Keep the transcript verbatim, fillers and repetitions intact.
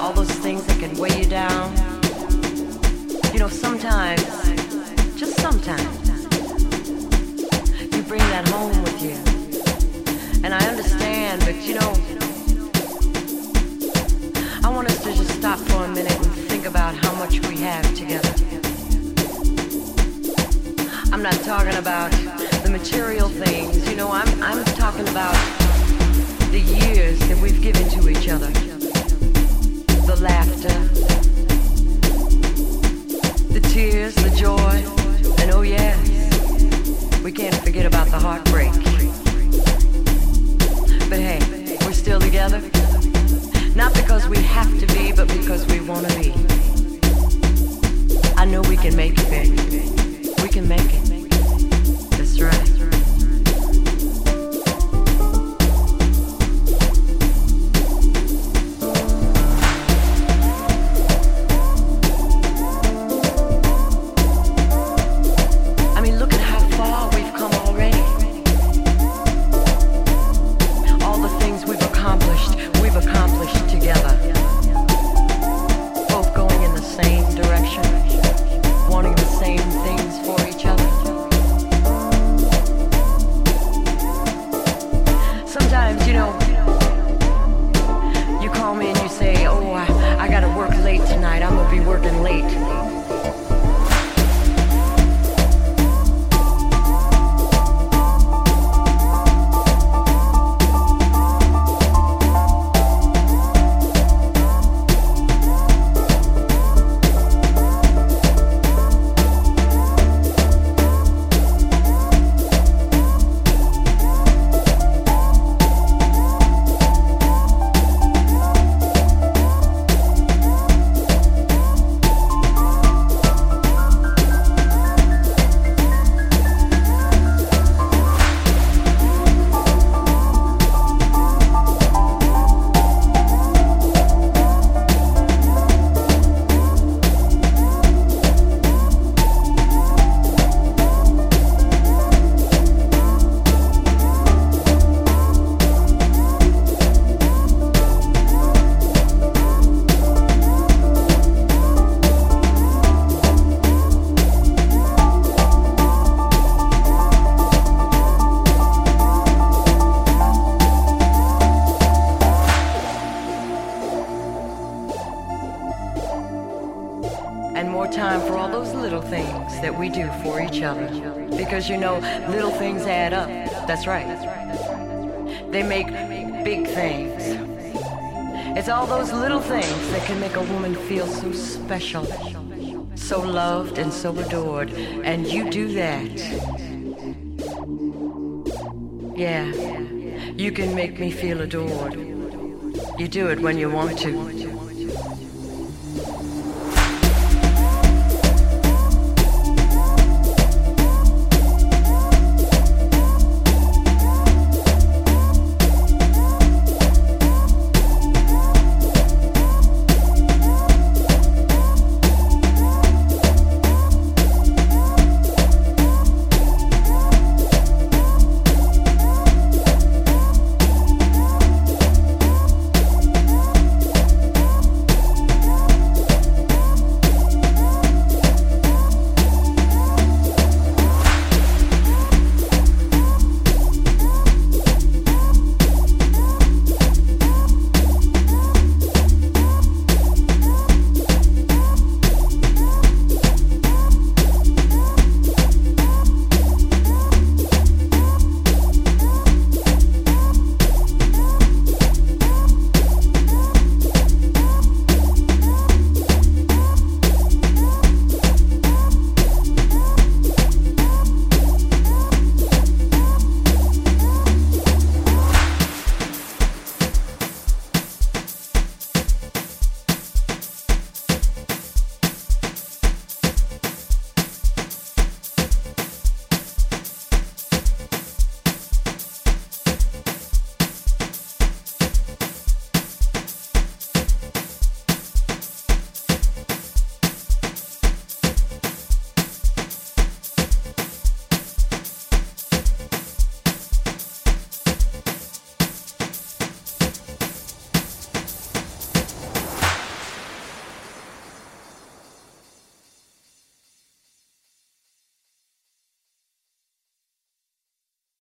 all those things that can weigh you down. You know, sometimes, just sometimes, you bring that home with you. And I understand, but you know, I want us to just stop for a minute and think about how much we have together. I'm not talking about the material things, you know, I'm, I'm talking about the years that we've given to each other. The laughter, the tears, the joy, and oh yes, we can't forget about the heartbreak. But hey, we're still together, not because we have to be, but because we want to be. I know we can make it, baby. We can make it. That's right. Because you know, little things add up. That's right. They make big things. It's all those little things that can make a woman feel so special, so loved and so adored. And you do that. Yeah, you can make me feel adored. You do it when you want to.